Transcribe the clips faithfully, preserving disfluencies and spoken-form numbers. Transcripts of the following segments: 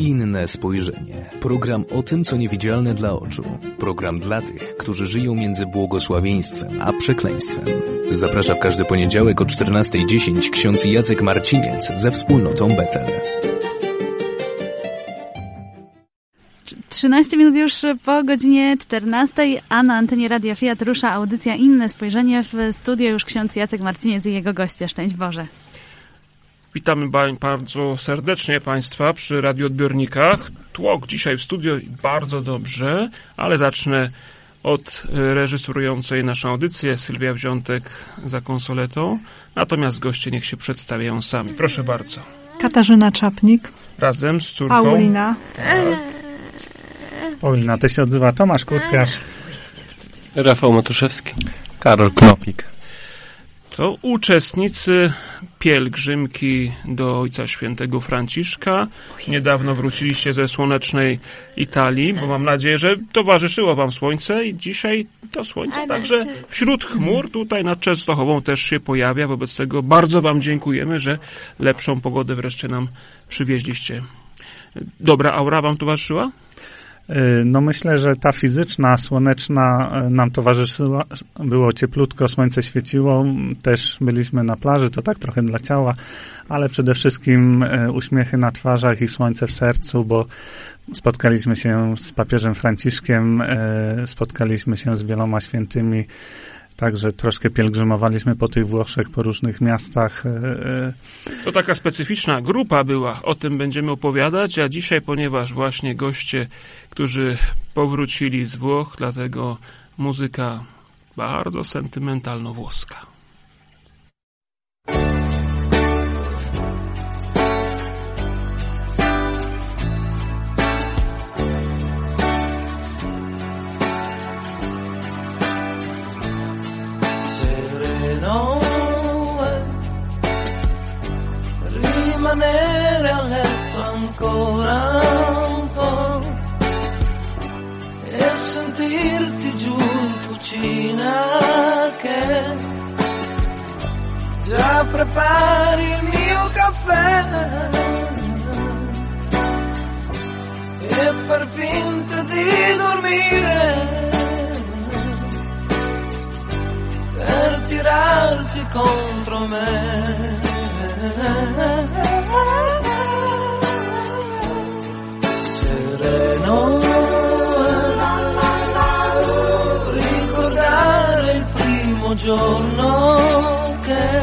Inne spojrzenie. Program o tym, co niewidzialne dla oczu. Program dla tych, którzy żyją między błogosławieństwem a przekleństwem. Zaprasza w każdy poniedziałek o czternasta dziesięć ksiądz Jacek Marciniec ze wspólnotą Betel. trzynaście minut już po godzinie czternastej, a na antenie Radia Fiat rusza audycja Inne spojrzenie. W studio już ksiądz Jacek Marciniec i jego goście. Szczęść Boże. Witamy bardzo serdecznie Państwa przy radioodbiornikach. Tłok dzisiaj w studio bardzo dobrze, ale zacznę od reżyserującej naszą audycję, Sylwia Wziątek za konsoletą. Natomiast goście niech się przedstawiają sami. Proszę bardzo. Katarzyna Czapnik. Razem z córką. Paulina. Paulina, to się odzywa Tomasz Kurpiarz. Rafał Matuszewski. Karol Knopik. To uczestnicy pielgrzymki do Ojca Świętego Franciszka. Niedawno wróciliście ze słonecznej Italii, bo mam nadzieję, że towarzyszyło wam słońce i dzisiaj to słońce także wśród chmur tutaj nad Częstochową też się pojawia. Wobec tego bardzo wam dziękujemy, że lepszą pogodę wreszcie nam przywieźliście. Dobra aura wam towarzyszyła? No myślę, że ta fizyczna, słoneczna nam towarzyszyła, było cieplutko, słońce świeciło, też byliśmy na plaży, to tak trochę dla ciała, ale przede wszystkim uśmiechy na twarzach i słońce w sercu, bo spotkaliśmy się z papieżem Franciszkiem, spotkaliśmy się z wieloma świętymi, także troszkę pielgrzymowaliśmy po tych Włoszech, po różnych miastach. To taka specyficzna grupa była, o tym będziemy opowiadać, a dzisiaj, ponieważ właśnie goście, którzy powrócili z Włoch, dlatego muzyka bardzo sentymentalno-włoska. Rimanere a letto ancora un po' e sentirti giù in cucina che già prepari il mio caffè e far finta di dormire per tirarti contro me. Sereno, ricordare il primo giorno che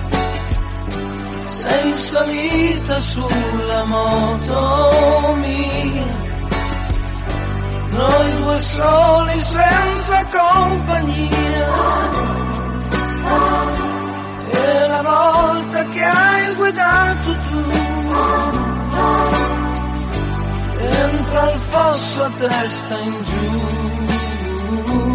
sei salita sulla moto mia, noi due soli senza compagnia. E la volta che hai guidato tu dentro al fosso a testa in giù.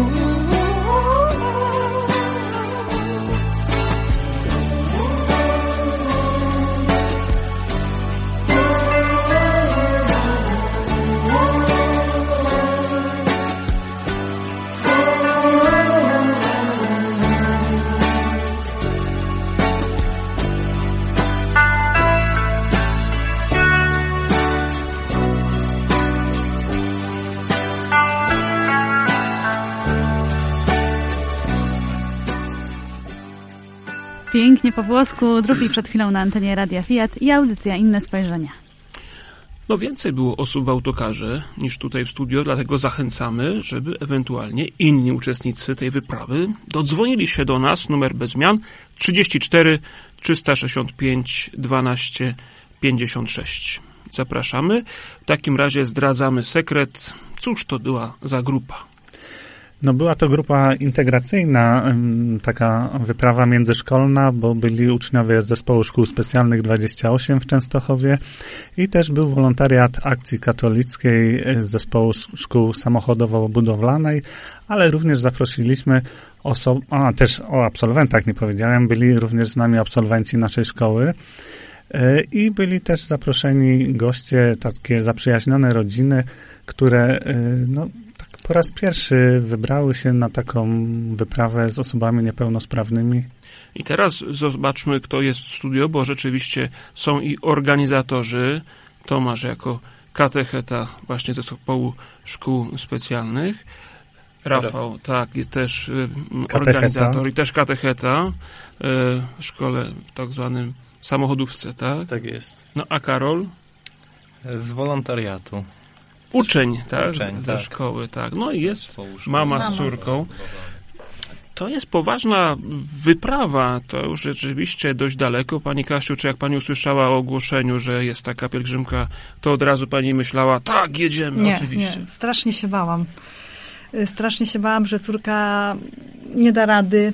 Pięknie po włosku, drugi przed chwilą na antenie Radia Fiat i audycja Inne spojrzenia. No więcej było osób w autokarze niż tutaj w studio, dlatego zachęcamy, żeby ewentualnie inni uczestnicy tej wyprawy dodzwonili się do nas, numer bez zmian trzydzieści cztery trzysta sześćdziesiąt pięć dwanaście pięćdziesiąt sześć. Zapraszamy. W takim razie zdradzamy sekret. Cóż to była za grupa? No była to grupa integracyjna, taka wyprawa międzyszkolna, bo byli uczniowie z Zespołu Szkół Specjalnych dwadzieścia osiem w Częstochowie i też był wolontariat Akcji Katolickiej z Zespołu Szkół Samochodowo-Budowlanej, ale również zaprosiliśmy osob... A, też o absolwentach nie powiedziałem, byli również z nami absolwenci naszej szkoły i byli też zaproszeni goście, takie zaprzyjaźnione rodziny, które no, po raz pierwszy wybrały się na taką wyprawę z osobami niepełnosprawnymi. I teraz zobaczmy, kto jest w studio, bo rzeczywiście są i organizatorzy. Tomasz jako katecheta właśnie ze zespołu szkół specjalnych. Rafał, tak, jest też y, organizator i też katecheta y, w szkole, w tak zwanym samochodówce, tak? Tak jest. No a Karol? Z wolontariatu. Uczeń, tak? Uczeń, ze tak. szkoły, tak. No i jest mama z córką. To jest poważna wyprawa, to już rzeczywiście dość daleko. Pani Kasiu, czy jak pani usłyszała o ogłoszeniu, że jest taka pielgrzymka, to od razu pani myślała, tak, jedziemy, nie, oczywiście. Nie, strasznie się bałam. Strasznie się bałam, że córka nie da rady,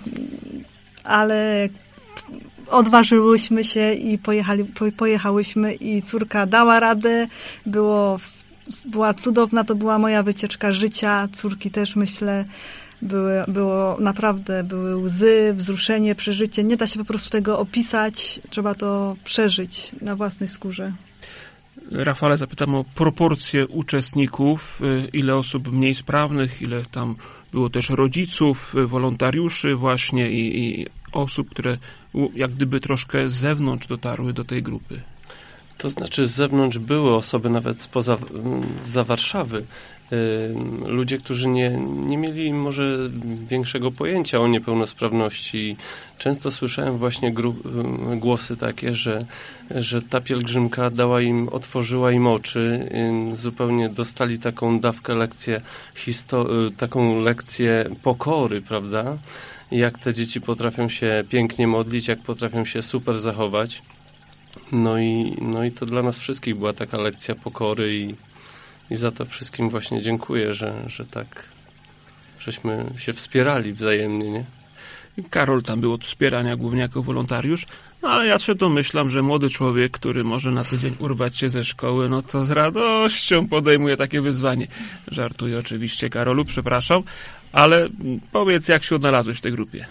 ale odważyłyśmy się i pojechali, pojechałyśmy i córka dała radę. Było, była cudowna, to była moja wycieczka życia. Córki też, myślę, były, było naprawdę, były łzy, wzruszenie, przeżycie. Nie da się po prostu tego opisać, trzeba to przeżyć na własnej skórze. Rafale, zapytam o proporcje uczestników, ile osób mniej sprawnych, ile tam było też rodziców, wolontariuszy właśnie i, i osób, które jak gdyby troszkę z zewnątrz dotarły do tej grupy. To znaczy z zewnątrz były osoby nawet spoza, zza Warszawy. Ludzie, którzy nie, nie mieli może większego pojęcia o niepełnosprawności. Często słyszałem właśnie gru, głosy takie, że, że ta pielgrzymka dała im, otworzyła im oczy, zupełnie dostali taką dawkę, lekcję, histo- taką lekcję pokory, prawda? Jak te dzieci potrafią się pięknie modlić, jak potrafią się super zachować. No i, no i to dla nas wszystkich była taka lekcja pokory i I za to wszystkim właśnie dziękuję, że, że tak, żeśmy się wspierali wzajemnie, nie? Karol tam był od wspierania głównie jako wolontariusz, no ale ja się domyślam, że młody człowiek, który może na tydzień urwać się ze szkoły, no to z radością podejmuje takie wyzwanie. Żartuję oczywiście, Karolu, przepraszam, ale powiedz, jak się odnalazłeś w tej grupie?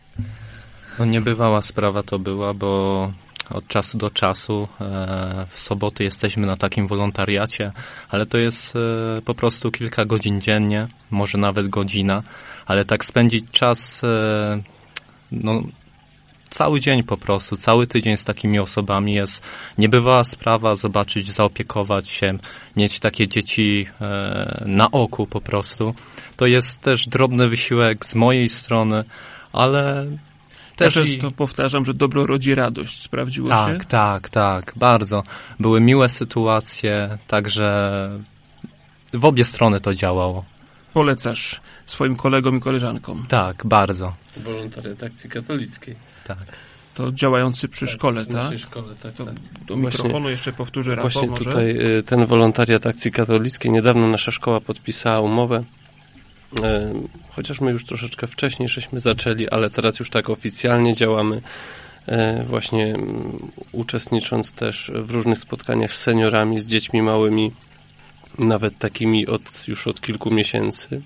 No niebywała sprawa to była, bo od czasu do czasu e, w soboty jesteśmy na takim wolontariacie, ale to jest e, po prostu kilka godzin dziennie, może nawet godzina, ale tak spędzić czas e, no, cały dzień po prostu, cały tydzień z takimi osobami jest niebywała sprawa, zobaczyć, zaopiekować się, mieć takie dzieci e, na oku po prostu. To jest też drobny wysiłek z mojej strony, ale też ja często i... powtarzam, że dobro rodzi radość. Sprawdziło tak, się? Tak, tak, tak. Bardzo. Były miłe sytuacje, także w obie strony to działało. Polecasz swoim kolegom i koleżankom? Tak, bardzo. Wolontariat Akcji Katolickiej. Tak. To działający przy tak, szkole, przy tak? szkole, tak, to tak. Do mikrofonu właśnie, jeszcze powtórzę, Rafał, Właśnie może? tutaj ten wolontariat Akcji Katolickiej, niedawno nasza szkoła podpisała umowę, chociaż my już troszeczkę wcześniej żeśmy zaczęli, ale teraz już tak oficjalnie działamy, właśnie uczestnicząc też w różnych spotkaniach z seniorami, z dziećmi małymi, nawet takimi od, już od kilku miesięcy,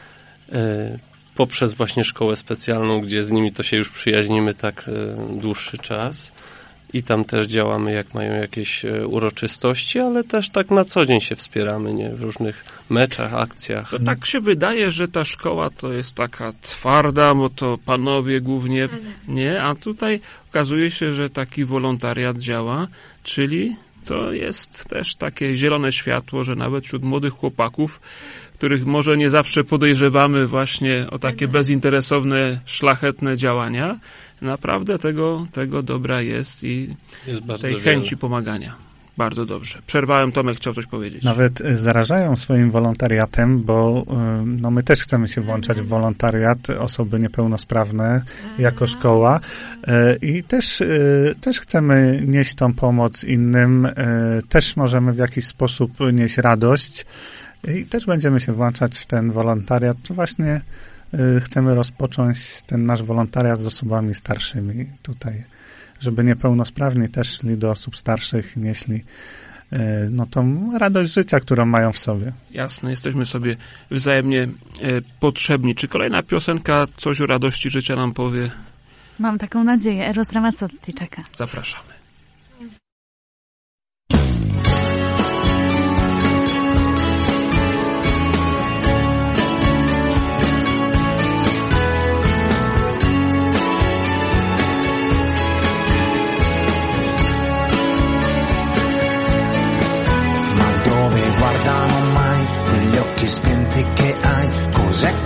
poprzez właśnie szkołę specjalną, gdzie z nimi to się już przyjaźnimy tak dłuższy czas. I tam też działamy, jak mają jakieś uroczystości, ale też tak na co dzień się wspieramy, nie? W różnych meczach, akcjach. To tak się wydaje, że ta szkoła to jest taka twarda, bo to panowie głównie, nie? A tutaj okazuje się, że taki wolontariat działa, czyli to jest też takie zielone światło, że nawet wśród młodych chłopaków, których może nie zawsze podejrzewamy właśnie o takie bezinteresowne, szlachetne działania, naprawdę tego, tego dobra jest i jest tej chęci wiele. pomagania. Bardzo dobrze. Przerwałem, Tomek chciał coś powiedzieć. Nawet zarażają swoim wolontariatem, bo no, my też chcemy się włączać w wolontariat, osoby niepełnosprawne jako szkoła i też, też chcemy nieść tą pomoc innym, też możemy w jakiś sposób nieść radość i też będziemy się włączać w ten wolontariat, to właśnie chcemy rozpocząć ten nasz wolontariat z osobami starszymi tutaj, żeby niepełnosprawni też szli do osób starszych i nieśli no, tą radość życia, którą mają w sobie. Jasne, jesteśmy sobie wzajemnie potrzebni. Czy kolejna piosenka coś o radości życia nam powie? Mam taką nadzieję. Eros Ramazzotti czeka. Zapraszamy.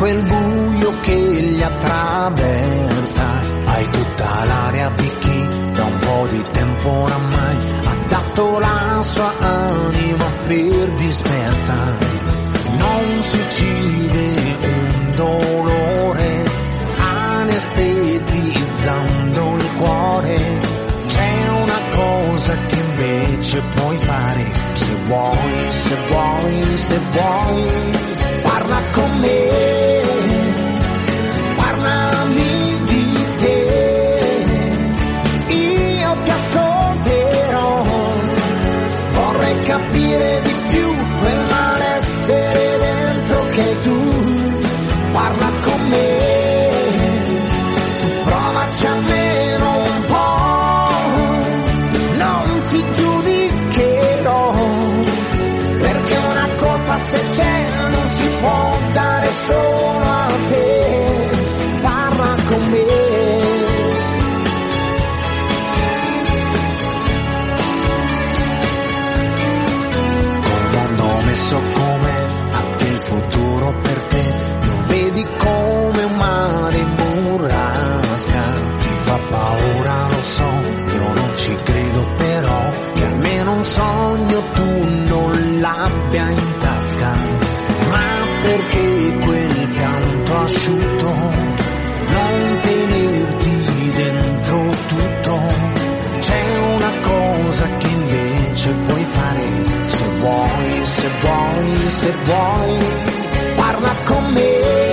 quel buio che li attraversa. Hai tutta l'aria di chi da un po' di tempo oramai ha dato la sua anima per dispersa. Non si uccide un dolore anestetizzando il cuore. C'è una cosa che invece puoi fare, se vuoi, se vuoi, se vuoi, parla con me, parlami di te, io ti ascolterò, vorrei capire di più quel malessere dentro che tu, parla con me, tu provaci almeno un po'. Se c'è non si può dare solo a te, parla con me. Col mondo messo com'è, anche il futuro per te, non vedi come un mare in burrasca. Ti fa paura, lo so, io non ci credo però, che almeno un sogno tu non l'abbia in ma perché quel pianto asciutto, non tenerti dentro tutto, c'è una cosa che invece puoi fare, se vuoi, se vuoi, se vuoi, parla con me,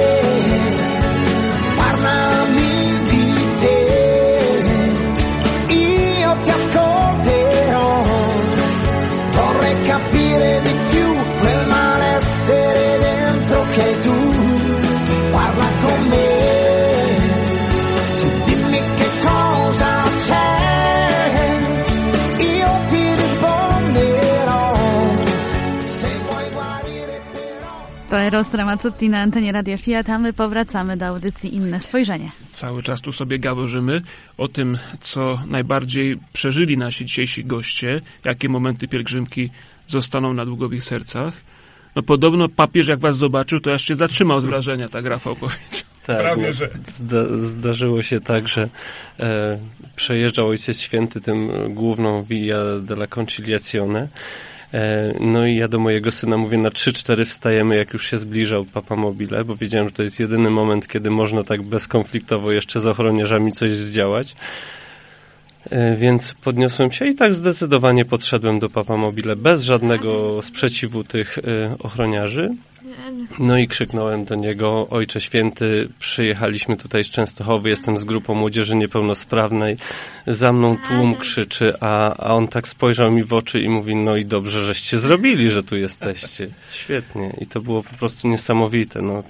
parlami di te, io ti ascolterò, vorrei capire di più quel malessere dentro che tu, parla con me, tu dimmi che cosa c'è, io ti risponderò, se vuoi guarire però. To Eros Ramazzotti na antenie Radia Fiat, a my powracamy do audycji Inne Spojrzenie. Cały czas tu sobie gawężymy o tym, co najbardziej przeżyli nasi dzisiejsi goście, jakie momenty pielgrzymki zostaną na długo w ich sercach. No podobno papież jak was zobaczył, to aż się zatrzymał z wrażenia, tak Rafał powiedział. Tak, Prawie, no, że. Zda, zdarzyło się tak, że e, przejeżdżał Ojciec Święty tym główną Via della Conciliazione. E, no i ja do mojego syna mówię, na trzy cztery wstajemy, jak już się zbliżał Papa Mobile, bo wiedziałem, że to jest jedyny moment, kiedy można tak bezkonfliktowo jeszcze z ochroniarzami coś zdziałać. Więc podniosłem się i tak zdecydowanie podszedłem do Papa Mobile bez żadnego sprzeciwu tych ochroniarzy. No i krzyknąłem do niego: Ojcze Święty, przyjechaliśmy tutaj z Częstochowy, jestem z grupą młodzieży niepełnosprawnej, za mną tłum krzyczy, a, a on tak spojrzał mi w oczy i mówi: no i dobrze, żeście zrobili, że tu jesteście. Świetnie. I to było po prostu niesamowite. No.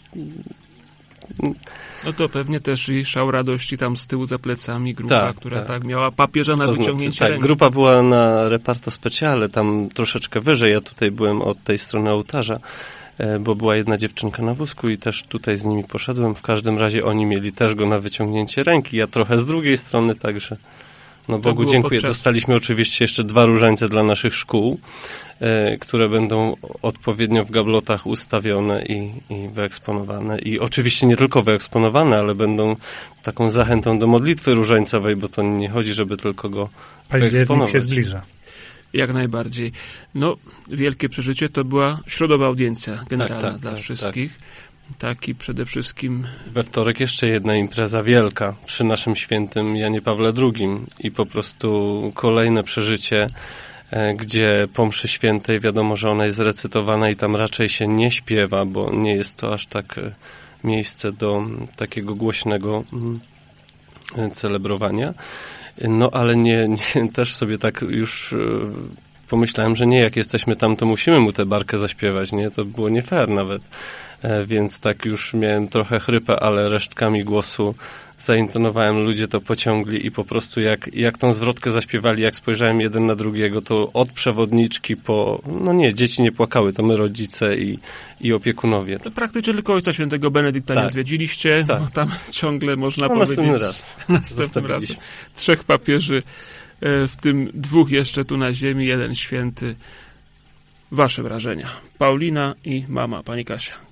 No to pewnie też i szał radości tam z tyłu za plecami, grupa, tak, która tak. tak miała papieża na to znaczy, wyciągnięcie tak, ręki. Grupa była na reparto speciale, tam troszeczkę wyżej, ja tutaj byłem od tej strony ołtarza, bo była jedna dziewczynka na wózku i też tutaj z nimi poszedłem. W każdym razie oni mieli też go na wyciągnięcie ręki, ja trochę z drugiej strony, także no Bogu dziękuję. Podczas... Dostaliśmy oczywiście jeszcze dwa różańce dla naszych szkół, e, które będą odpowiednio w gablotach ustawione i, i wyeksponowane. I oczywiście nie tylko wyeksponowane, ale będą taką zachętą do modlitwy różańcowej, bo to nie chodzi, żeby tylko go wyeksponować. się zbliża. Jak najbardziej. No, wielkie przeżycie to była środowa audiencja generalna tak, tak, dla tak, wszystkich. Tak. Taki przede wszystkim... We wtorek jeszcze jedna impreza wielka przy naszym świętym Janie Pawle drugim i po prostu kolejne przeżycie, e, gdzie po mszy świętej wiadomo, że ona jest recytowana i tam raczej się nie śpiewa, bo nie jest to aż tak e, miejsce do m, takiego głośnego m, e, celebrowania. No ale nie, nie też sobie tak już... E, pomyślałem, że nie, jak jesteśmy tam, to musimy mu tę barkę zaśpiewać, nie? To było nie fair nawet. E, więc tak już miałem trochę chrypę, ale resztkami głosu zaintonowałem, ludzie to pociągli i po prostu jak, jak tą zwrotkę zaśpiewali, jak spojrzałem jeden na drugiego, to od przewodniczki po... No nie, dzieci nie płakały, to my rodzice i, i opiekunowie. To praktycznie tylko Ojca Świętego Benedykta tak. nie odwiedziliście, tak. bo tam ciągle można no, powiedzieć... Następny raz. Następnym razem. Trzech papieży, w tym dwóch jeszcze tu na ziemi, jeden święty. Wasze wrażenia. Paulina i mama, pani Kasia.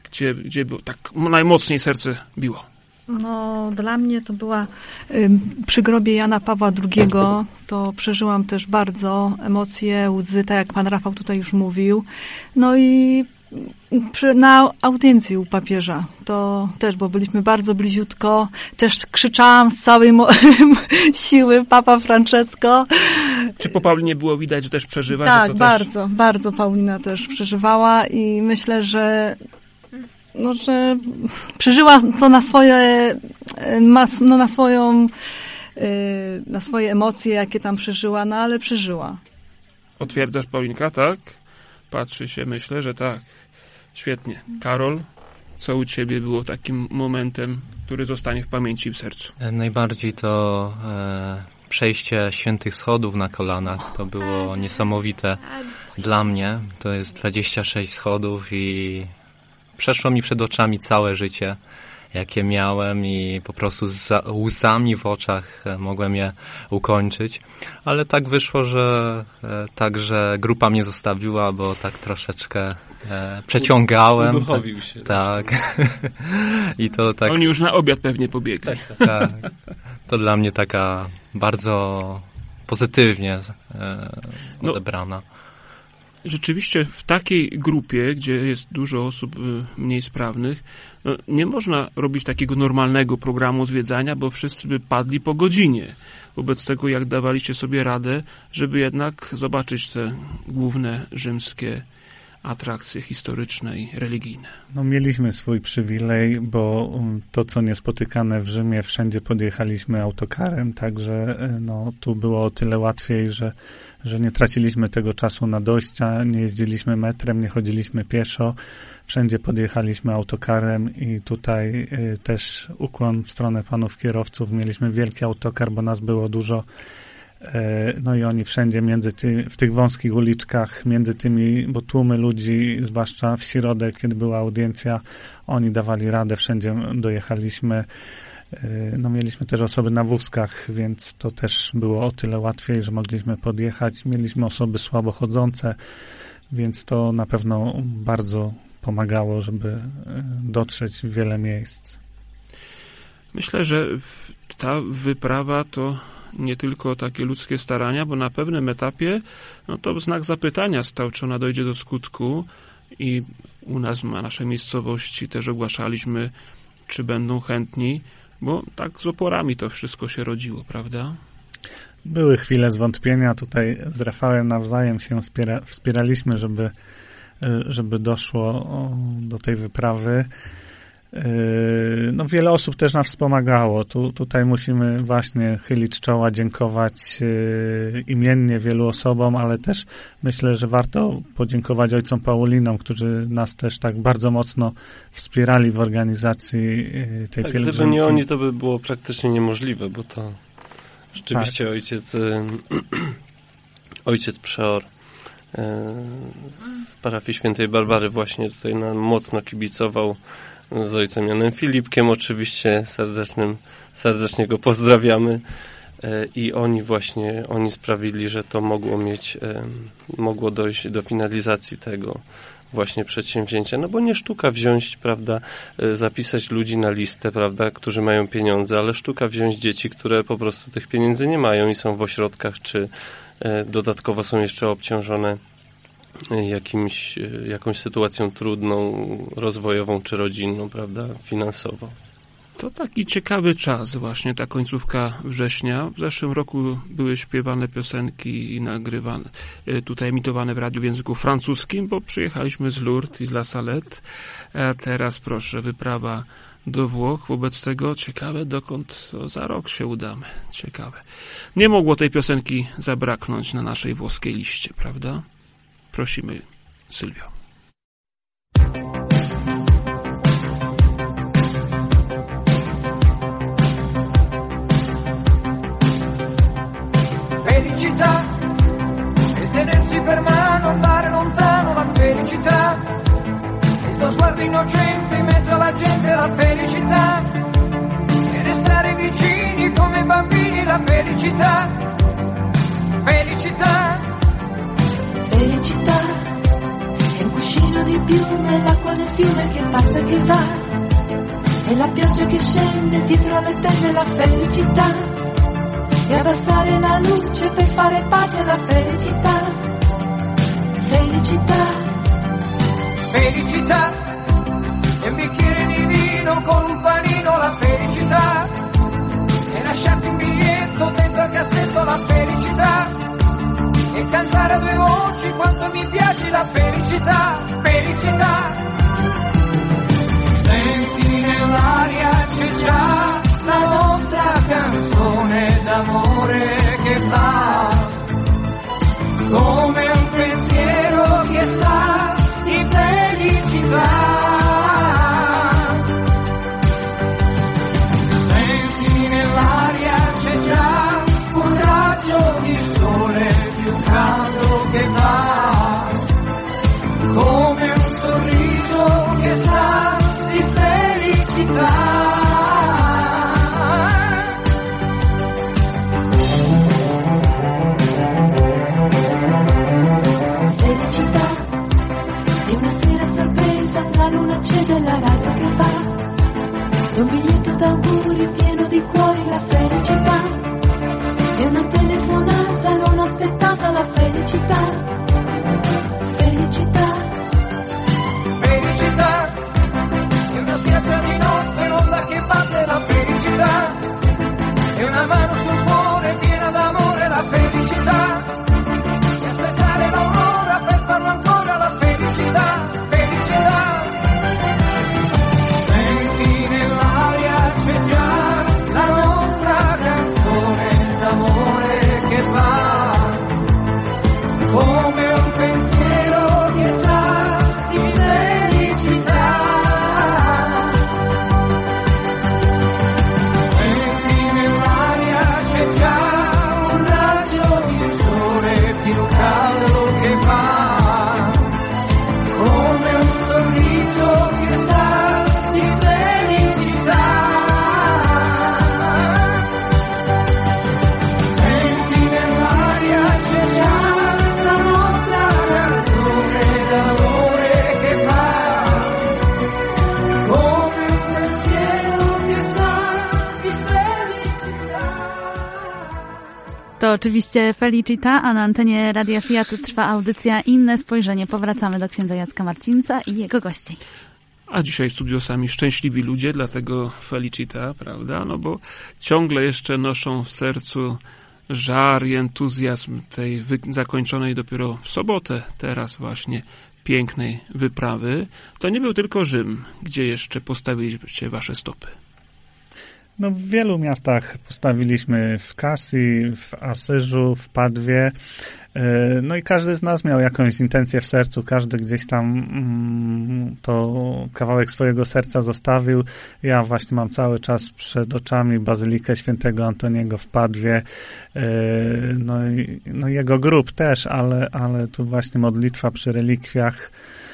gdzie, gdzie było, tak najmocniej serce biło? No, dla mnie to była y, przy grobie Jana Pawła drugiego, to przeżyłam też bardzo emocje, łzy, tak jak pan Rafał tutaj już mówił. No i przy, na audiencji u papieża to też, bo byliśmy bardzo bliziutko, też krzyczałam z całej mo- siły Papa Francesco. Czy po Paulinie było widać, że też przeżywa? Tak, że to bardzo, też... bardzo Paulina też przeżywała i myślę, że no, że przeżyła to na swoje, no, na swoją, na swoje emocje, jakie tam przeżyła, no ale przeżyła. Potwierdzasz, Paulinka, tak? Patrzy się, myślę, że tak. Świetnie. Karol, co u ciebie było takim momentem, który zostanie w pamięci i w sercu? Najbardziej to e, przejście świętych schodów na kolanach. To było niesamowite dla mnie. To jest dwadzieścia sześć schodów i przeszło mi przed oczami całe życie, jakie miałem i po prostu z łzami w oczach mogłem je ukończyć. Ale tak wyszło, że e, także grupa mnie zostawiła, bo tak troszeczkę e, przeciągałem. Uduchowił się. Tak. I to tak. Oni już na obiad pewnie pobiegli. Tak. To dla mnie taka bardzo pozytywnie e, odebrana. No. Rzeczywiście w takiej grupie, gdzie jest dużo osób mniej sprawnych, no nie można robić takiego normalnego programu zwiedzania, bo wszyscy by padli po godzinie. Wobec tego, jak dawaliście sobie radę, żeby jednak zobaczyć te główne rzymskie atrakcje historyczne i religijne. No mieliśmy swój przywilej, bo to, co niespotykane w Rzymie, wszędzie podjechaliśmy autokarem, także no, tu było o tyle łatwiej, że, że nie traciliśmy tego czasu na dojścia, nie jeździliśmy metrem, nie chodziliśmy pieszo, wszędzie podjechaliśmy autokarem i tutaj y, też ukłon w stronę panów kierowców. Mieliśmy wielki autokar, bo nas było dużo. No i oni wszędzie między ty, w tych wąskich uliczkach, między tymi, bo tłumy ludzi, zwłaszcza w środek, kiedy była audiencja, oni dawali radę, wszędzie dojechaliśmy. No mieliśmy też osoby na wózkach, więc to też było o tyle łatwiej, że mogliśmy podjechać. Mieliśmy osoby słabo chodzące, więc to na pewno bardzo pomagało, żeby dotrzeć w wiele miejsc. Myślę, że ta wyprawa to nie tylko takie ludzkie starania, bo na pewnym etapie no to znak zapytania stał, czy ona dojdzie do skutku i u nas, na naszej miejscowości też ogłaszaliśmy, czy będą chętni, bo tak z oporami to wszystko się rodziło, prawda? Były chwile zwątpienia, tutaj z Rafałem nawzajem się wspiera, wspieraliśmy, żeby, żeby doszło do tej wyprawy. No wiele osób też nam wspomagało. Tu, tutaj musimy właśnie chylić czoła, dziękować yy, imiennie wielu osobom, ale też myślę, że warto podziękować ojcom Paulinom, którzy nas też tak bardzo mocno wspierali w organizacji yy, tej tak, pielgrzymki. Gdyby nie oni, to by było praktycznie niemożliwe, bo to rzeczywiście tak. ojciec yy, ojciec przeor yy, z parafii Świętej Barbary właśnie tutaj nam mocno kibicował, z ojcem Janem Filipkiem oczywiście serdecznym, serdecznie go pozdrawiamy i oni właśnie, oni sprawili, że to mogło mieć, mogło dojść do finalizacji tego właśnie przedsięwzięcia, no bo nie sztuka wziąć, prawda, zapisać ludzi na listę, prawda, którzy mają pieniądze, ale sztuka wziąć dzieci, które po prostu tych pieniędzy nie mają i są w ośrodkach, czy dodatkowo są jeszcze obciążone jakimś, jakąś sytuacją trudną, rozwojową czy rodzinną, prawda, finansowo. To taki ciekawy czas właśnie, ta końcówka września. W zeszłym roku były śpiewane piosenki i nagrywane, tutaj emitowane w radiu w języku francuskim, bo przyjechaliśmy z Lourdes i z La Salette. A teraz proszę, wyprawa do Włoch. Wobec tego ciekawe, dokąd za rok się udamy. Ciekawe. Nie mogło tej piosenki zabraknąć na naszej włoskiej liście, prawda? Prosimy, Sylwio. Felicità e tenersi per mano, andare lontano, la felicità, il tuo sguardo innocente in mezzo alla gente, la felicità, e restare vicini come bambini, la felicità, felicità. Felicità è un cuscino cuscino di piume, l'acqua del fiume che passa e che va, e la pioggia che scende dietro le tende, la felicità, e abbassare la luce per fare pace alla felicità, felicità, felicità, e un bicchiere di vino con un panino, la felicità, e lasciarti un biglietto dentro al cassetto, la felicità, e cantare a due voci quanto mi piace la felicità, felicità. Senti nell'aria c'è già la nostra canzone d'amore che va, come un pensiero che sa di felicità. Senti nell'aria c'è già un raggio di sole più caldo che va, come un sorriso che sa di felicità. Felicità, è una sera sorpresa, la luna accesa e la radio che va, è un biglietto d'auguri pieno di cuori, la felicità, è una telefonata non aspettata, la felicità, felicità, felicità, è una spiaggia di notte, l'onda che batte, la felicità, è una mano sul cuore piena d'amore, la felicità, e aspettare l'aurora per farlo ancora, la felicità, felicità. Senti nell'aria c'è già la nostra canzone d'amore che va, come un pensiero che sa di felicità. Senti nell'aria c'è già un raggio di sole più caldo che va, come un sorriso che sa di felicità. Senti nell'aria c'è già la nostra canzone d'amore che va, come un pensiero che sa di felicità. To oczywiście Felicita, a na antenie Radia Fiat trwa audycja Inne Spojrzenie. Powracamy do księdza Jacka Marcińca i jego gości. A dzisiaj w studiu sami szczęśliwi ludzie, dlatego Felicita, prawda? No bo ciągle jeszcze noszą w sercu żar i entuzjazm tej wy- zakończonej dopiero w sobotę, teraz właśnie, pięknej wyprawy. To nie był tylko Rzym, gdzie jeszcze postawiliście wasze stopy. No, w wielu miastach postawiliśmy, w Kasji, w Asyżu, w Padwie. No i każdy z nas miał jakąś intencję w sercu, każdy gdzieś tam mm, to kawałek swojego serca zostawił. Ja właśnie mam cały czas przed oczami Bazylikę Świętego Antoniego w Padwie, no i no jego grób też, ale, ale tu właśnie modlitwa przy relikwiach,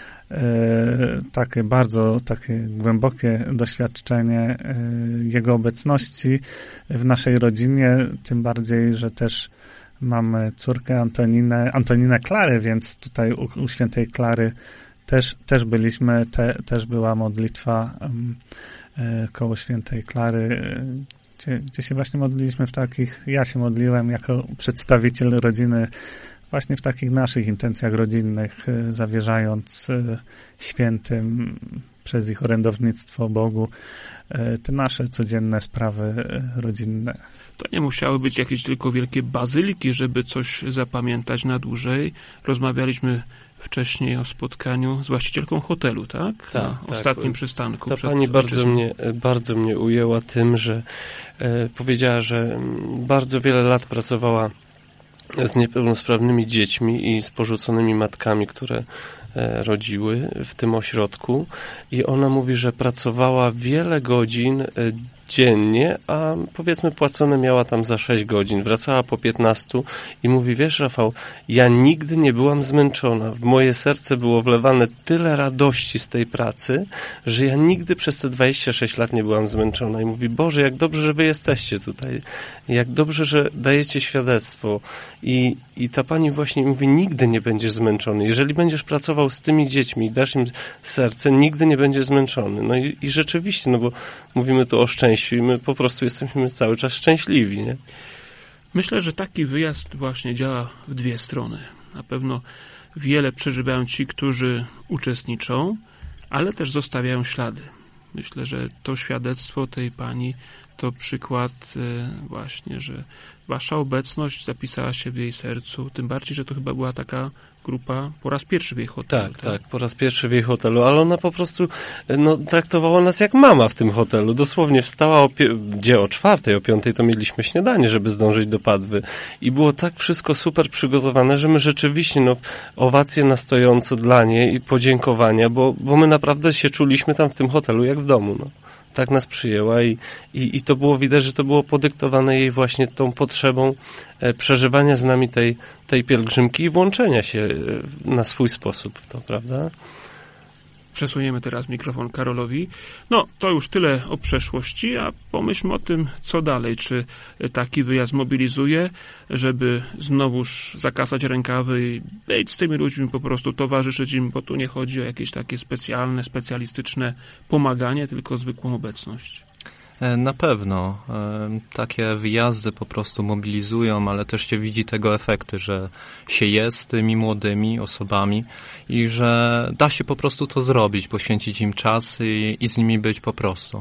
takie bardzo takie głębokie doświadczenie jego obecności w naszej rodzinie, tym bardziej, że też mamy córkę Antoninę, Antoninę Klarę, więc tutaj u, u świętej Klary też, też byliśmy, te, też była modlitwa um, e, koło świętej Klary, e, gdzie, gdzie się właśnie modliliśmy w takich, ja się modliłem jako przedstawiciel rodziny właśnie w takich naszych intencjach rodzinnych, e, zawierzając e, świętym przez ich orędownictwo Bogu e, te nasze codzienne sprawy e, rodzinne. To nie musiały być jakieś tylko wielkie bazyliki, żeby coś zapamiętać na dłużej. Rozmawialiśmy wcześniej o spotkaniu z właścicielką hotelu, tak? Tak, na tak. ostatnim przystanku. Ta przed pani bardzo ojczyzną. mnie, bardzo mnie ujęła tym, że e, powiedziała, że bardzo wiele lat pracowała z niepełnosprawnymi dziećmi i z porzuconymi matkami, które e, rodziły w tym ośrodku, i ona mówi, że pracowała wiele godzin e, dziennie, a powiedzmy płacone miała tam za sześć godzin. Wracała po piętnastu i mówi, wiesz Rafał, ja nigdy nie byłam zmęczona. W moje serce było wlewane tyle radości z tej pracy, że ja nigdy przez te dwadzieścia sześć lat nie byłam zmęczona. I mówi, Boże, jak dobrze, że wy jesteście tutaj. Jak dobrze, że dajecie świadectwo. I, i ta pani właśnie mówi, nigdy nie będziesz zmęczony. Jeżeli będziesz pracował z tymi dziećmi i dasz im serce, nigdy nie będziesz zmęczony. No i, i rzeczywiście, no bo mówimy tu o szczęściu i my po prostu jesteśmy cały czas szczęśliwi, nie? Myślę, że taki wyjazd właśnie działa w dwie strony. Na pewno wiele przeżywają ci, którzy uczestniczą, ale też zostawiają ślady. Myślę, że to świadectwo tej pani to przykład właśnie, że wasza obecność zapisała się w jej sercu, tym bardziej, że to chyba była taka grupa po raz pierwszy w jej hotelu. Tak, tak, tak, po raz pierwszy w jej hotelu, ale ona po prostu no, traktowała nas jak mama w tym hotelu. Dosłownie wstała o, pie- gdzie o czwartej, o piątej to mieliśmy śniadanie, żeby zdążyć do Padwy. I było tak wszystko super przygotowane, że my rzeczywiście no, owacje na stojąco dla niej i podziękowania, bo, bo my naprawdę się czuliśmy tam w tym hotelu jak w domu. No. Tak nas przyjęła i, i, i to było widać, że to było podyktowane jej właśnie tą potrzebą e, przeżywania z nami tej, tej pielgrzymki i włączenia się e, na swój sposób w to, prawda? Przesuniemy teraz mikrofon Karolowi. No, to już tyle o przeszłości, a pomyślmy o tym, co dalej. Czy taki wyjazd mobilizuje, żeby znowuż zakasać rękawy i być z tymi ludźmi, po prostu towarzyszyć im, bo tu nie chodzi o jakieś takie specjalne, specjalistyczne pomaganie, tylko zwykłą obecność. Na pewno. Takie wyjazdy po prostu mobilizują, ale też się widzi tego efekty, że się jest z tymi młodymi osobami i że da się po prostu to zrobić, poświęcić im czas i, i z nimi być po prostu.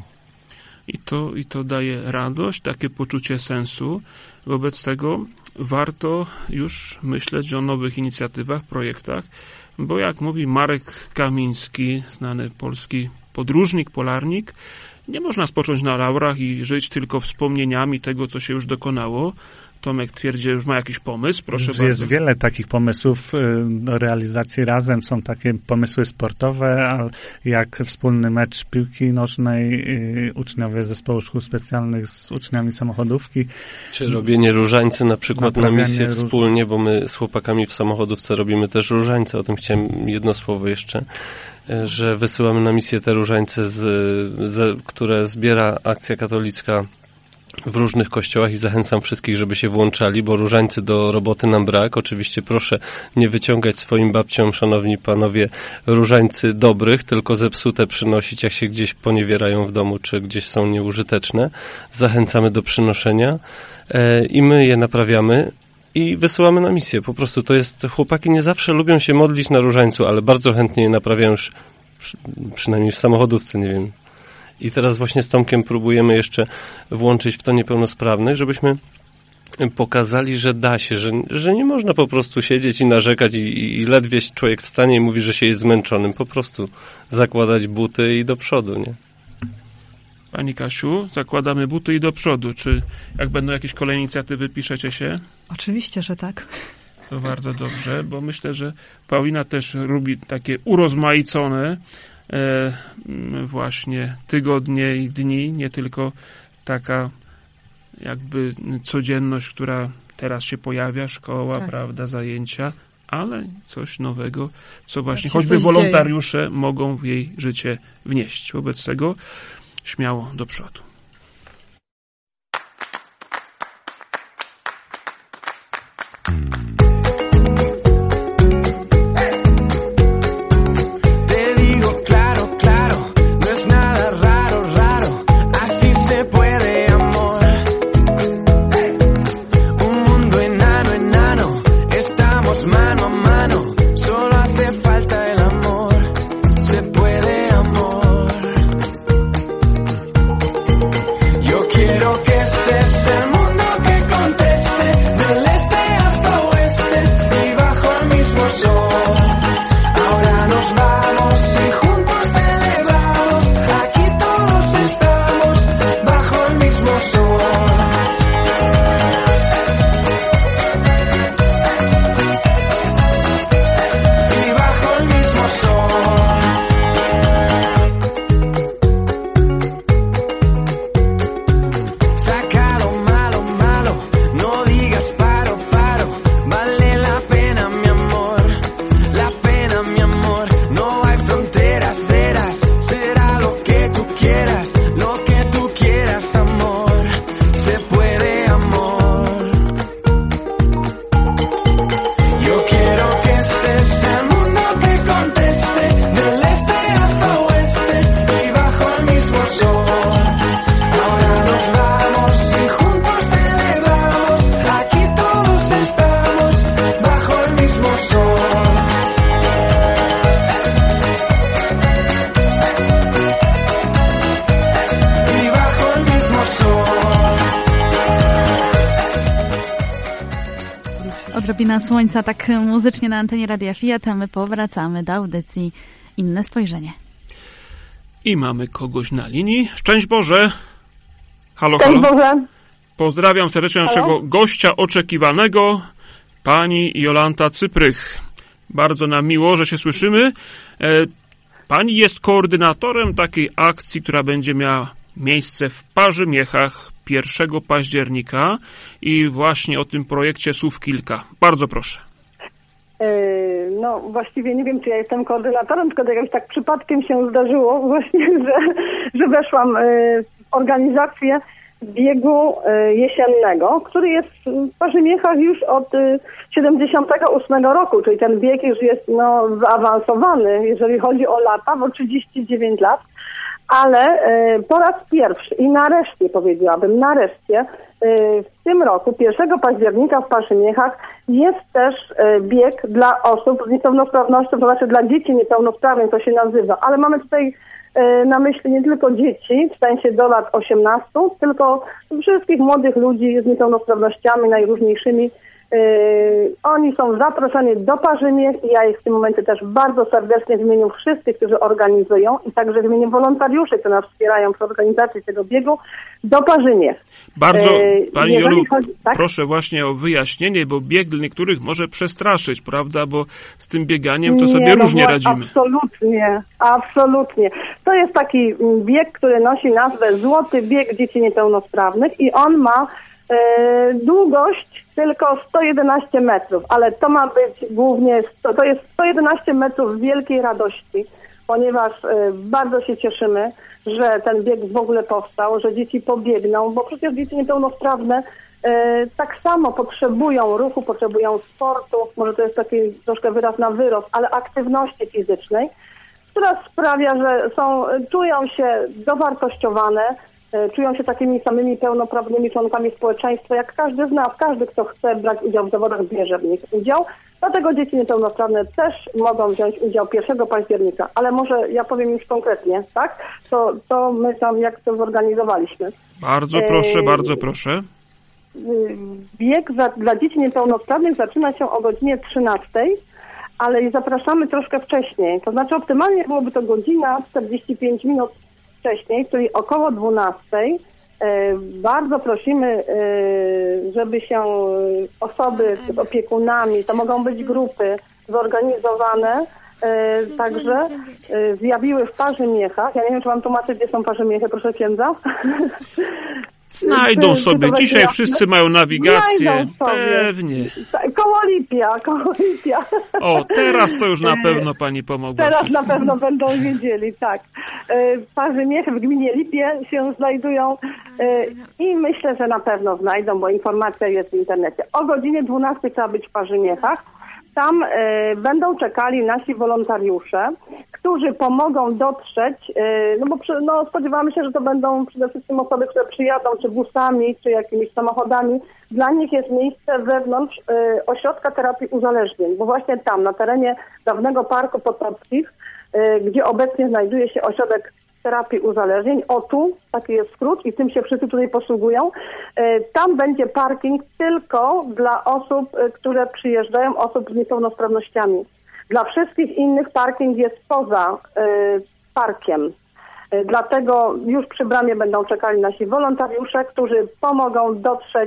I to, I to daje radość, takie poczucie sensu. Wobec tego warto już myśleć o nowych inicjatywach, projektach, bo jak mówi Marek Kamiński, znany polski podróżnik, polarnik, nie można spocząć na laurach i żyć tylko wspomnieniami tego, co się już dokonało. Tomek twierdzi, że już ma jakiś pomysł. Proszę jest bardzo. Jest wiele takich pomysłów do realizacji razem. Są takie pomysły sportowe, jak wspólny mecz piłki nożnej, uczniowie zespołu szkół specjalnych z uczniami samochodówki. Czy robienie różańcy na przykład na misję róż... wspólnie, bo my z chłopakami w samochodówce robimy też różańce. O tym chciałem jedno słowo jeszcze. Że wysyłamy na misję te różańce, z, z, które zbiera Akcja Katolicka w różnych kościołach i zachęcam wszystkich, żeby się włączali, bo różańcy do roboty nam brak. Oczywiście proszę nie wyciągać swoim babciom, szanowni panowie, różańcy dobrych, tylko zepsute przynosić, jak się gdzieś poniewierają w domu, czy gdzieś są nieużyteczne. Zachęcamy do przynoszenia e, i my je naprawiamy i wysyłamy na misję. Po prostu to jest, chłopaki nie zawsze lubią się modlić na różańcu, ale bardzo chętnie je naprawiają już, przy, przynajmniej w samochodówce, nie wiem. I teraz właśnie z Tomkiem próbujemy jeszcze włączyć w to niepełnosprawnych, żebyśmy pokazali, że da się, że, że nie można po prostu siedzieć i narzekać i, i ledwie człowiek wstanie i mówi, że się jest zmęczonym. Po prostu zakładać buty i do przodu, nie? Pani Kasiu, zakładamy buty i do przodu. Czy jak będą jakieś kolejne inicjatywy, piszecie się? Oczywiście, że tak. To bardzo dobrze, bo myślę, że Paulina też lubi takie urozmaicone e, właśnie tygodnie i dni, nie tylko taka jakby codzienność, która teraz się pojawia, szkoła, tak. prawda, zajęcia, ale coś nowego, co właśnie choćby wolontariusze dzieje. Mogą w jej życie wnieść. Wobec tego śmiało do przodu. odrobina słońca tak muzycznie na antenie Radia Fiat, a my powracamy do audycji Inne Spojrzenie. I mamy kogoś na linii. Szczęść Boże! Halo, Szczęść halo. Boże. Pozdrawiam serdecznie Halo? naszego gościa oczekiwanego, pani Jolanta Cyprych. Bardzo nam miło, że się słyszymy. Pani jest koordynatorem takiej akcji, która będzie miała miejsce w Parzymiechach pierwszego października i właśnie o tym projekcie słów kilka. Bardzo proszę. No właściwie nie wiem, czy ja jestem koordynatorem, tylko jakoś tak przypadkiem się zdarzyło właśnie, że, że weszłam w organizację biegu jesiennego, który jest w Parzymiechach już od siedemdziesiątego ósmego roku, czyli ten bieg już jest no, zaawansowany, jeżeli chodzi o lata, bo trzydzieści dziewięć lat, ale po raz pierwszy i nareszcie powiedziałabym, nareszcie w tym roku, pierwszego października w Parzymiechach jest też bieg dla osób z niepełnosprawnością, to znaczy dla dzieci niepełnosprawnych, to się nazywa, ale mamy tutaj na myśli nie tylko dzieci, w sensie do lat osiemnastu, tylko wszystkich młodych ludzi z niepełnosprawnościami najróżniejszymi. Yy, oni są zaproszeni do Parzymiech i ja ich w tym momencie też bardzo serdecznie w imieniu wszystkich, którzy organizują i także w imieniu wolontariuszy, którzy nas wspierają przy organizacji tego biegu, do Parzymiech. Bardzo, yy, Pani Jolu, chodzi, tak? proszę właśnie o wyjaśnienie, bo bieg dla niektórych może przestraszyć, prawda, bo z tym bieganiem to sobie Nie, różnie no, radzimy. Absolutnie, absolutnie. To jest taki bieg, który nosi nazwę Złoty Bieg Dzieci Niepełnosprawnych i on ma e, długość tylko sto jedenaście metrów, ale to ma być głównie, sto, to jest sto jedenaście metrów wielkiej radości, ponieważ e, bardzo się cieszymy, że ten bieg w ogóle powstał, że dzieci pobiegną, bo przecież dzieci niepełnosprawne e, tak samo potrzebują ruchu, potrzebują sportu, może to jest taki troszkę wyraz na wyrost, ale aktywności fizycznej, która sprawia, że są, czują się dowartościowane, e, czują się takimi samymi pełnoprawnymi członkami społeczeństwa, jak każdy z nas, każdy, kto chce brać udział w zawodach, bierze w nich udział. Dlatego dzieci niepełnosprawne też mogą wziąć udział pierwszego października, ale może ja powiem już konkretnie, tak? To, to my tam jak to zorganizowaliśmy. Bardzo proszę, e... bardzo proszę. Bieg za, dla dzieci niepełnosprawnych zaczyna się o godzinie trzynastej, ale zapraszamy troszkę wcześniej. To znaczy optymalnie byłoby to godzina czterdzieści pięć minut wcześniej, czyli około dwunastej. Bardzo prosimy, żeby się osoby z opiekunami, to mogą być grupy zorganizowane, także zjawiły w Parzymiechach. Ja nie wiem, czy mam tłumaczyć, gdzie są Parzymiechy, proszę księdza. Znajdą sobie. Dzisiaj wszyscy mają nawigację. Pewnie. Koło Lipia, koło Lipia. O, teraz to już na pewno pani pomogła. Teraz wszystkim. na pewno będą wiedzieli, tak. Parzymiechy w gminie Lipie się znajdują i myślę, że na pewno znajdą, bo informacja jest w internecie. O godzinie dwunastej trzeba być w Parzymiechach. Tam e, będą czekali nasi wolontariusze, którzy pomogą dotrzeć, e, no bo przy, no, spodziewamy się, że to będą przede wszystkim osoby, które przyjadą, czy busami, czy jakimiś samochodami. Dla nich jest miejsce wewnątrz e, ośrodka terapii uzależnień, bo właśnie tam, na terenie dawnego Parku Potockich, e, gdzie obecnie znajduje się ośrodek terapii uzależnień, o tu, taki jest skrót i tym się wszyscy tutaj posługują. Tam będzie parking tylko dla osób, które przyjeżdżają, osób z niepełnosprawnościami. Dla wszystkich innych parking jest poza parkiem. Dlatego już przy bramie będą czekali nasi wolontariusze, którzy pomogą dotrzeć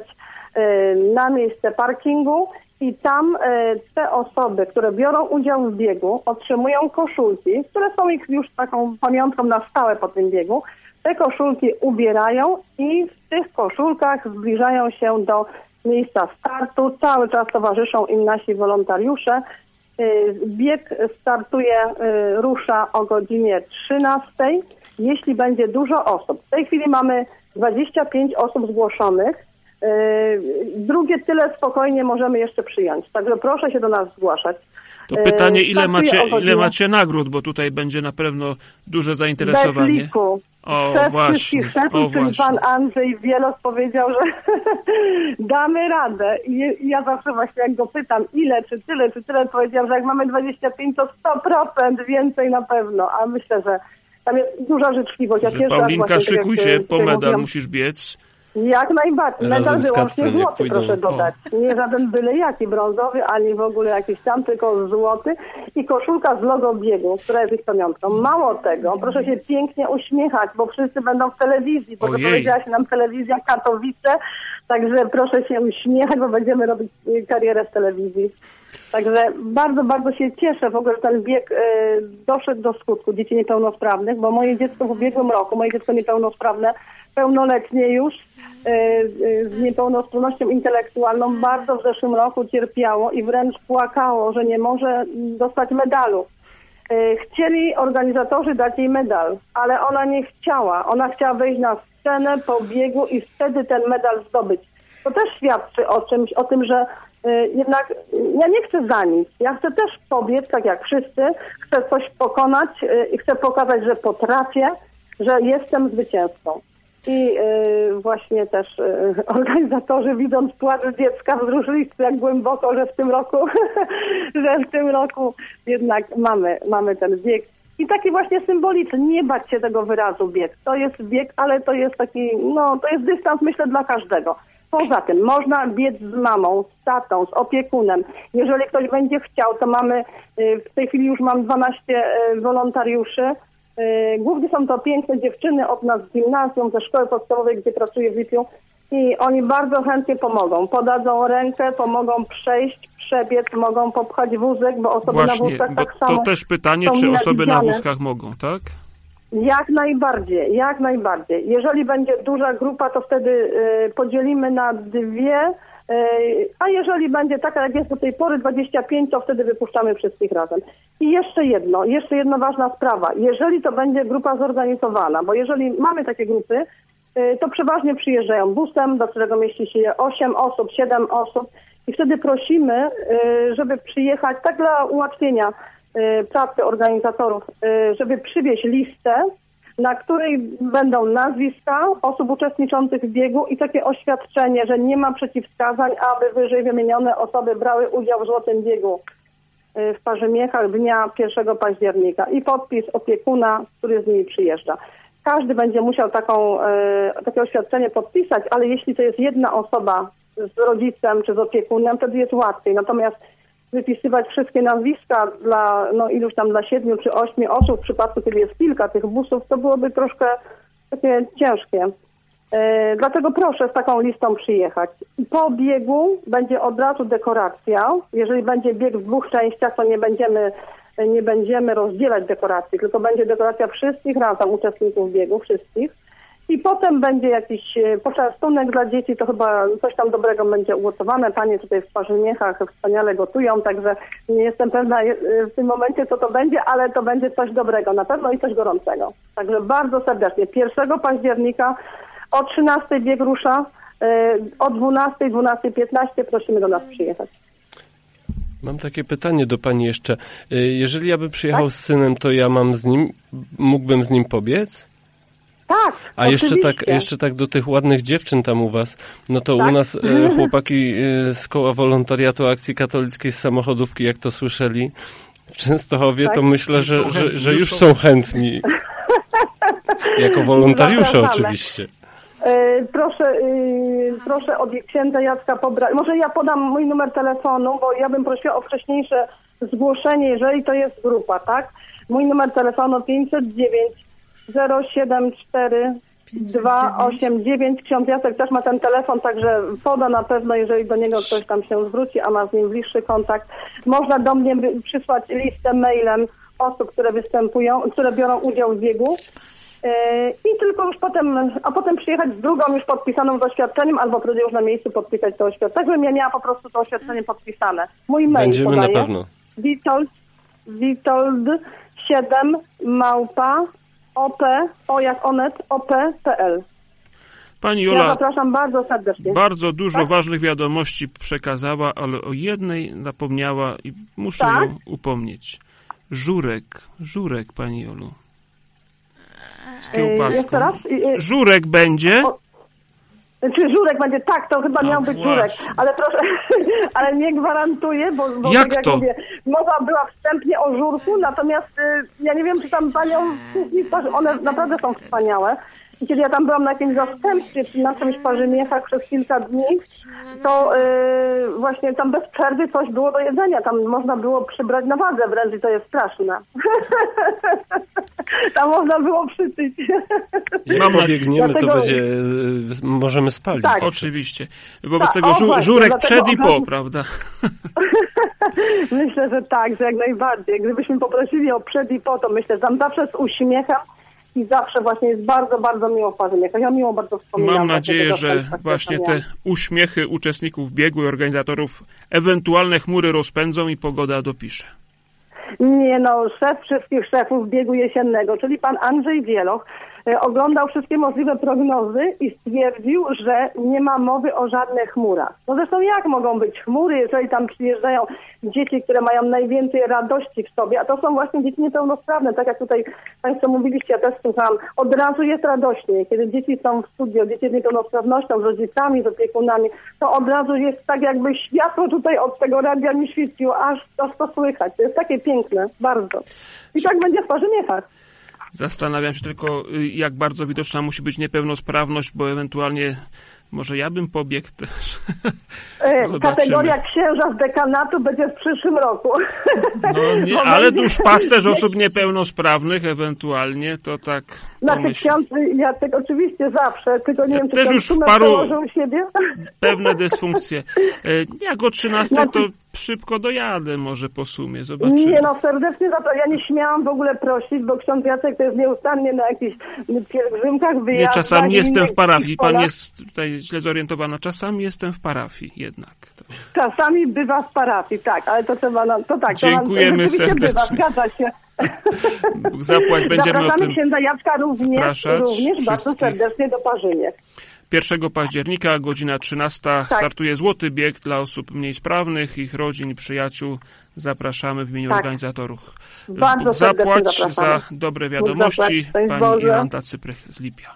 na miejsce parkingu i tam te osoby, które biorą udział w biegu, otrzymują koszulki, które są ich już taką pamiątką na stałe po tym biegu. Te koszulki ubierają i w tych koszulkach zbliżają się do miejsca startu. Cały czas towarzyszą im nasi wolontariusze. Bieg startuje, rusza o godzinie trzynastej. Jeśli będzie dużo osób. W tej chwili mamy dwadzieścia pięć osób zgłoszonych. Drugie tyle spokojnie możemy jeszcze przyjąć. Także proszę się do nas zgłaszać. To pytanie, ile macie, ile macie nagród, bo tutaj będzie na pewno duże zainteresowanie. Bez liku. O, Szef właśnie. Szefów, O, czyli właśnie. pan Andrzej Wielos powiedział, że damy radę. I ja zawsze właśnie jak go pytam, ile, czy tyle, czy tyle, powiedział, że jak mamy dwadzieścia pięć, to sto procent więcej na pewno. A myślę, że tam jest duża życzliwość. Ja Że pierwszy raz Paulinka, właśnie, szykuj tak się, jak, po medal mówiłam, musisz biec. Jak najbardziej. Medal wyłącznie złoty, pójdą, proszę dodać. O. Nie żaden byle jaki, brązowy, ani w ogóle jakiś tam, tylko złoty. I koszulka z logo biegu, która jest ich pamiątką. Mało tego, proszę się pięknie uśmiechać, bo wszyscy będą w telewizji, bo to powiedziała się nam telewizja Katowice, także proszę się uśmiechać, bo będziemy robić karierę w telewizji. Także bardzo, bardzo się cieszę w ogóle, że ten bieg y, doszedł do skutku dzieci niepełnosprawnych, bo moje dziecko w ubiegłym roku, moje dziecko niepełnosprawne, pełnoletnie już, y, y, z niepełnosprawnością intelektualną, bardzo w zeszłym roku cierpiało i wręcz płakało, że nie może dostać medalu. Y, chcieli organizatorzy dać jej medal, ale ona nie chciała. Ona chciała wejść na scenę po biegu i wtedy ten medal zdobyć. To też świadczy o czymś, o tym, że jednak ja nie chcę za nic. Ja chcę też pobiec, tak jak wszyscy. Chcę coś pokonać i chcę pokazać, że potrafię, że jestem zwycięzcą. I yy, właśnie też yy, organizatorzy, widząc płacz dziecka, wzruszyli się jak głęboko, że w tym roku, że w tym roku jednak mamy, mamy ten bieg. I taki właśnie symboliczny, nie bać się tego wyrazu bieg. To jest bieg, ale to jest taki, no to jest dystans, myślę, dla każdego. Poza tym można biec z mamą, z tatą, z opiekunem. Jeżeli ktoś będzie chciał, to mamy, w tej chwili już mam dwanaście wolontariuszy. Głównie są to piękne dziewczyny od nas z gimnazjum, ze szkoły podstawowej, gdzie pracuję w Lipiu. I oni bardzo chętnie pomogą. Podadzą rękę, pomogą przejść, przebiec, mogą popchać wózek, bo osoby Właśnie, na wózkach tak to samo też pytanie, czy osoby na wózkach mogą, tak? Jak najbardziej, jak najbardziej. Jeżeli będzie duża grupa, to wtedy y, podzielimy na dwie, y, a jeżeli będzie taka, jak jest do tej pory, dwadzieścia pięć, to wtedy wypuszczamy wszystkich razem. I jeszcze jedno, jeszcze jedna ważna sprawa. Jeżeli to będzie grupa zorganizowana, bo jeżeli mamy takie grupy, y, to przeważnie przyjeżdżają busem, do którego mieści się osiem osób, siedem osób i wtedy prosimy, y, żeby przyjechać, tak dla ułatwienia pracy organizatorów, żeby przywieźć listę, na której będą nazwiska osób uczestniczących w biegu i takie oświadczenie, że nie ma przeciwwskazań, aby wyżej wymienione osoby brały udział w Złotym Biegu w Parzymiechach dnia pierwszego października i podpis opiekuna, który z nimi przyjeżdża. Każdy będzie musiał taką, takie oświadczenie podpisać, ale jeśli to jest jedna osoba z rodzicem czy z opiekunem, wtedy jest łatwiej. Natomiast wypisywać wszystkie nazwiska dla, no iluś tam dla siedmiu czy ośmiu osób, w przypadku kiedy jest kilka tych busów, to byłoby troszkę takie ciężkie. E, dlatego proszę z taką listą przyjechać. Po biegu będzie od razu dekoracja. Jeżeli będzie bieg w dwóch częściach, to nie będziemy, nie będziemy rozdzielać dekoracji, tylko będzie dekoracja wszystkich razem uczestników biegu, wszystkich. I potem będzie jakiś poczęstunek dla dzieci, to chyba coś tam dobrego będzie ugotowane. Panie tutaj w Parzymiechach wspaniale gotują, także nie jestem pewna w tym momencie, co to będzie, ale to będzie coś dobrego na pewno i coś gorącego. Także bardzo serdecznie. pierwszego października o trzynastej bieg rusza, o dwunastej, dwunastej piętnaście prosimy do nas przyjechać. Mam takie pytanie do pani jeszcze. Jeżeli ja bym przyjechał tak? z synem, to ja mam z nim, mógłbym z nim pobiec? Tak, A oczywiście. jeszcze tak, jeszcze tak do tych ładnych dziewczyn tam u was, no to tak? u nas e, chłopaki e, z koła wolontariatu Akcji Katolickiej z samochodówki, jak to słyszeli w Częstochowie, tak? to myślę, że, że, że już są chętni. Jako wolontariusze oczywiście. E, proszę, e, proszę od księdza Jacka pobrać. Może ja podam mój numer telefonu, bo ja bym prosiła o wcześniejsze zgłoszenie, jeżeli to jest grupa, tak? Mój numer telefonu pięćset dziewięć zero siedem cztery dwa osiem dziewięć. Ksiądz Jacek też ma ten telefon, także poda na pewno, jeżeli do niego ktoś tam się zwróci, a ma z nim bliższy kontakt. Można do mnie przysłać listę mailem osób, które występują, które biorą udział w biegu. I tylko już potem, a potem przyjechać z drugą już podpisaną z oświadczeniem, albo wtedy już na miejscu podpisać to oświadczenie. Tak bym ja miała po prostu to oświadczenie podpisane. Mój mail Będziemy podaję. na pewno. Witold, Witold siedem małpa op, o jak onet, op kropka p l. Pani Jola, ja zapraszam bardzo serdecznie. Bardzo dużo tak? ważnych wiadomości przekazała, ale o jednej zapomniała i muszę tak? ją upomnieć. Żurek, żurek, pani Jolu. Z kiełbaską. Jeszcze raz? Żurek będzie? O, Czy żurek będzie? Tak, to chyba No miał być właśnie. żurek, ale proszę, ale nie gwarantuję, bo, bo Jak tak jak to? mówię, mowa była wstępnie o żurku, natomiast y, ja nie wiem, czy tam panią, one naprawdę są wspaniałe. I kiedy ja tam byłam na jakimś zastępstwie, czy na czymś parzymiechach przez kilka dni, to yy, właśnie tam bez przerwy coś było do jedzenia. Tam można było przybrać na wadze wręcz i to jest straszne. Tam można było przytyć. Jak pobiegniemy, Dlatego- to będzie, możemy spalić. Tak. Oczywiście. Wobec Tak, tego o żu- właśnie, żurek dlatego przed i od po, razu- prawda? Myślę, że tak, że jak najbardziej. Gdybyśmy poprosili o przed i po, to myślę, że tam zawsze z uśmiechem i zawsze właśnie jest bardzo, bardzo miło w parzymiechach. Ja miło bardzo wspominam. Mam właśnie nadzieję, tego że państwa, które właśnie tam te miałam. uśmiechy uczestników biegu i organizatorów ewentualne chmury rozpędzą i pogoda dopisze. Nie no, szef wszystkich szefów biegu jesiennego, czyli pan Andrzej Wieloch, e, oglądał wszystkie możliwe prognozy i stwierdził, że nie ma mowy o żadnych chmurach. No zresztą jak mogą być chmury, jeżeli tam przyjeżdżają dzieci, które mają najwięcej radości w sobie, a to są właśnie dzieci niepełnosprawne, tak jak tutaj Państwo mówiliście, ja też słucham, od razu jest radośnie. Kiedy dzieci są w studio, dzieci z niepełnosprawnością, z rodzicami, z opiekunami, to od razu jest tak jakby światło tutaj od tego radia mi świeciło, aż, aż to słychać. To jest takie piękne, bardzo. I tak będzie w Parzymiechach. Zastanawiam się tylko, y, jak bardzo widoczna musi być niepełnosprawność, bo ewentualnie może ja bym pobiegł też. E, Zobaczymy. Kategoria księża z dekanatu będzie w przyszłym roku. No nie, Bo ale będzie- dusz pasterz osób niepełnosprawnych ewentualnie, to tak Znaczy pomyśl. ksiądz, ja tak oczywiście zawsze, tylko nie Ja wiem, czy też ksiądz już w Szumer paru- położył siebie. Pewne dysfunkcje. E, Jak o trzynastej Znaczy- to szybko dojadę może po sumie, zobaczymy. Nie no, serdecznie zapraszam. Ja nie śmiałam w ogóle prosić, bo ksiądz Jacek to jest nieustannie na jakichś pielgrzymkach, wyjazdach. Nie, czasami i jestem innych w parafii. Pan polach. jest tutaj źle zorientowana. Czasami jestem w parafii jednak. To... Czasami bywa w parafii, tak, ale to trzeba nam, to tak. Dziękujemy to nam, rzeczywiście serdecznie. Bywa, zgadza się. Bóg zapłać, będziemy o Zapraszamy tym księdza Jacka również, zapraszać również bardzo wszystkich. serdecznie do Parzymiech. pierwszego października, godzina trzynasta, Tak. startuje Złoty Bieg dla osób mniej sprawnych, ich rodzin i przyjaciół. Zapraszamy w imieniu Tak. organizatorów. Bardzo Bóg serdecznie zapłać zapraszamy. za dobre Bóg wiadomości. zapłać. Szczęść Pani Boże. Jolanta Cyprych z Lipia.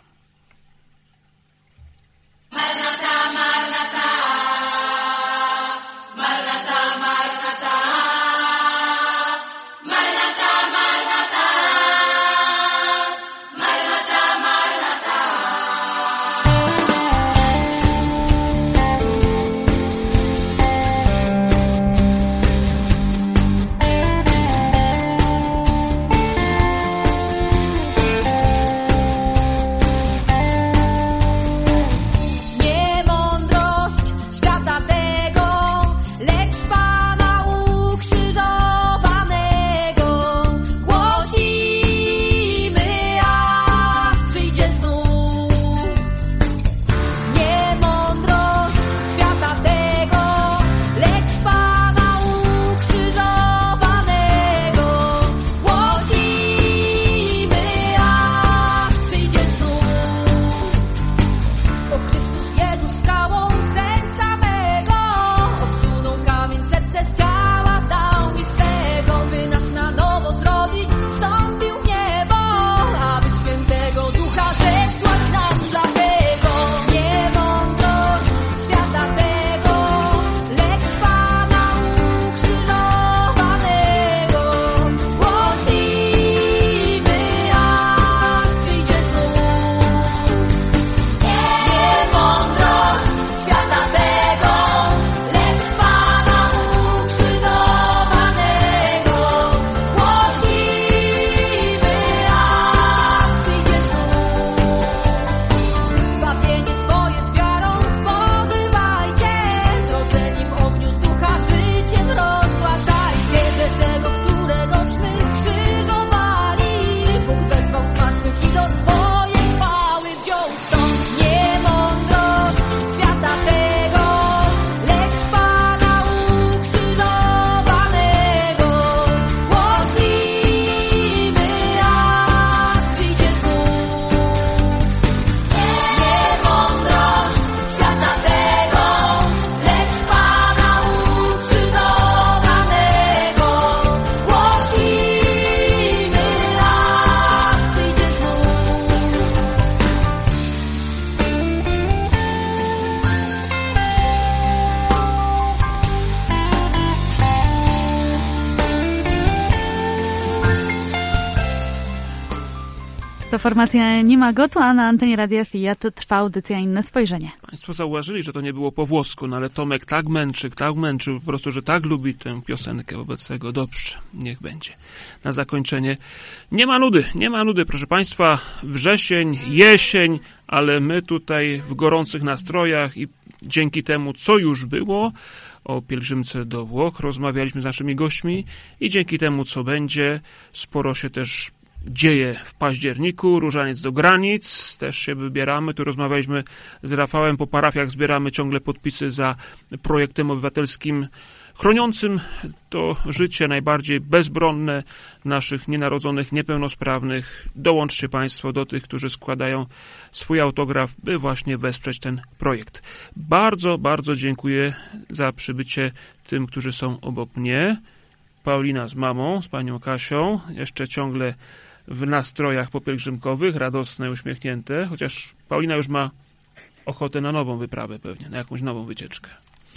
To formacja Nie ma gotu, a na antenie Radia Fiat trwa audycja Inne Spojrzenie. Państwo zauważyli, że to nie było po włosku, no ale Tomek tak męczy, tak męczył po prostu, że tak lubi tę piosenkę wobec tego. Dobrze, niech będzie. Na zakończenie. Nie ma nudy, nie ma nudy, proszę Państwa. Wrzesień, jesień, ale my tutaj w gorących nastrojach i dzięki temu, co już było, o pielgrzymce do Włoch rozmawialiśmy z naszymi gośćmi i dzięki temu, co będzie, sporo się też dzieje w październiku. Różaniec do granic, też się wybieramy. Tu rozmawialiśmy z Rafałem, po parafiach zbieramy ciągle podpisy za projektem obywatelskim chroniącym to życie najbardziej bezbronne naszych nienarodzonych, niepełnosprawnych. Dołączcie Państwo do tych, którzy składają swój autograf, by właśnie wesprzeć ten projekt. Bardzo, bardzo dziękuję za przybycie tym, którzy są obok mnie. Paulina z mamą, z panią Kasią, jeszcze ciągle w nastrojach popielgrzymkowych, radosne, uśmiechnięte, chociaż Paulina już ma ochotę na nową wyprawę pewnie, na jakąś nową wycieczkę.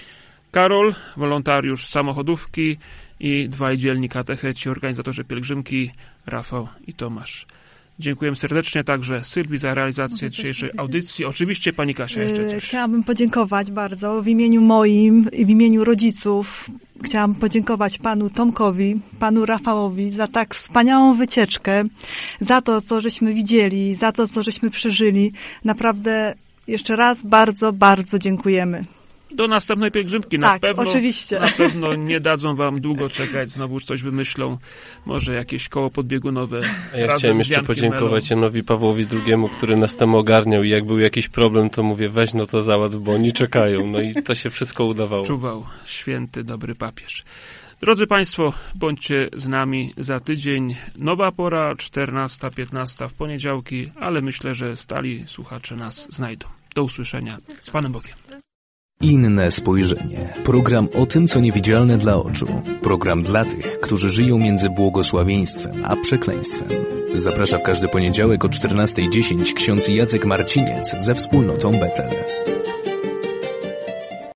Karol, wolontariusz samochodówki i dwaj dzielni katecheci, organizatorzy pielgrzymki, Rafał i Tomasz. Dziękuję serdecznie także Sylwii za realizację dzisiejszej audycji. Oczywiście pani Kasia jeszcze coś. Chciałabym podziękować bardzo w imieniu moim i w imieniu rodziców. Chciałam podziękować panu Tomkowi, panu Rafałowi za tak wspaniałą wycieczkę, za to, co żeśmy widzieli, za to, co żeśmy przeżyli. Naprawdę jeszcze raz bardzo, bardzo dziękujemy. Do następnej pielgrzymki. Na tak, pewno, oczywiście. Na pewno nie dadzą wam długo czekać, znowu już coś wymyślą, może jakieś koło podbiegunowe. A ja chciałem jeszcze podziękować Melą. Janowi Pawłowi drugiemu, który nas tam ogarniał i jak był jakiś problem, to mówię, weź no to załatw, bo oni czekają. No i to się wszystko udawało. Czuwał święty, dobry papież. Drodzy Państwo, bądźcie z nami za tydzień. Nowa pora, czternasta, piętnasta w poniedziałki, ale myślę, że stali słuchacze nas znajdą. Do usłyszenia. Z Panem Bogiem. Inne spojrzenie. Program o tym, co niewidzialne dla oczu. Program dla tych, którzy żyją między błogosławieństwem a przekleństwem. Zaprasza w każdy poniedziałek o czternasta dziesięć ksiądz Jacek Marciniec ze wspólnotą Betel.